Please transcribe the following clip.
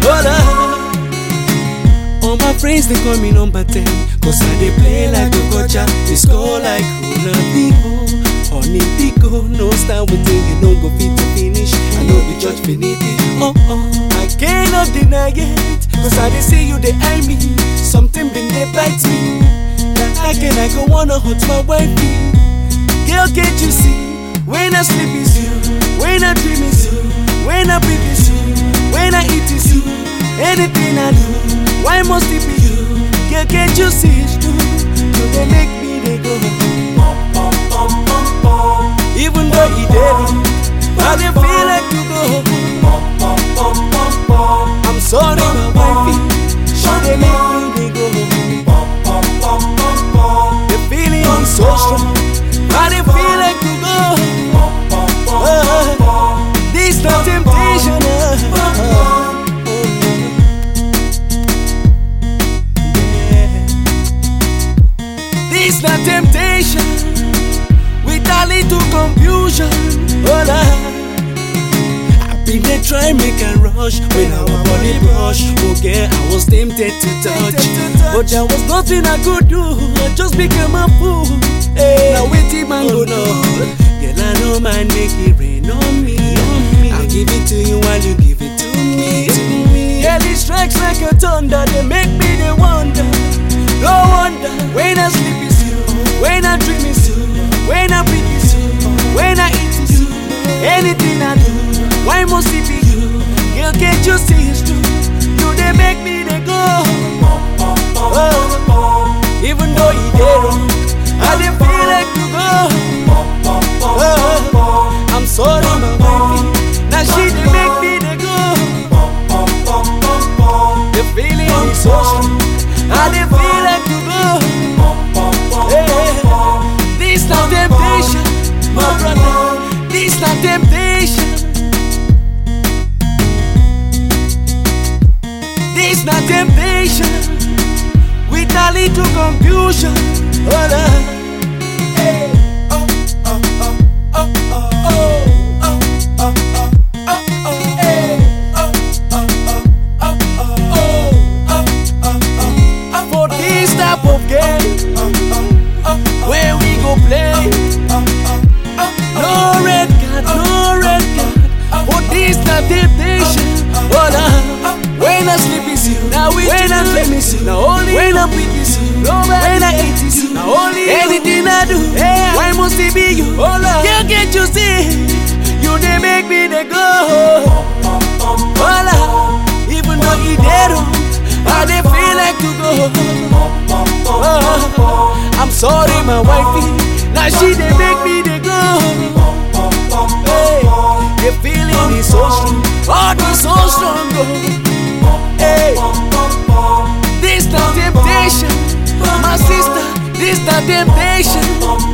Hola. All my friends they call me number 10, cause I they play like a gotcha, they score like Ronaldinho. Honey Pico, no style with thing you don't go fit to finish. I know the judge finity. I cannot deny it, cause I they see you they eye me. Something been they bite me. Now I go wanna hurt my wifey. Girl, can't you see? When I sleep is you, when I dream is you, when I breathe is you, when I eat is you. Anything I do, why must it be you? Girl, can't you see it's true? You they make me they go. Even though he dead, I they feel like to go. I'm sorry, my wifey, she they make me they go. The feeling is so strong, I they feel like to go. This not temptation. This not temptation. With a little confusion. Hola. I've been there try make a rush when our body brush. Okay, I was tempted to touch, but there was nothing I could do. I just became a fool. Hey, now waiting man go no. Girl, I know man make it rain on me. I'll give it to you while you give it to me. Girl, it strikes like a thunder. They make me they wonder. No wonder when I sleep is you, when I dream is you, when I breathe is you, when I eat is you. Anything I do, why must it be you? Girl, can't you see it's true? You they make me they go. Even though you did wrong, I they feel like to go. I'm sorry, my wifey. Now she they make me they go. The feeling is so strong, I they feel like to go. This not temptation, my brother. This not temptation. This not temptation. With a little confusion. Hola. For this type of game, where we go play, no red card, no red card. For this not temptation. Hola. When I sleep is you, now when I dream is you, now only when I breathe is you, when I eat is you, now only anything I do, why must it be you? Hola. Girl, can't you see? You they make me they go. Hola. Even though he dead, I they feel like to go. I'm sorry, my wifey. Now she they make me they go. Hey, the feeling is so strong, heart is so strong. Hey, this not temptation, my sister. This not temptation.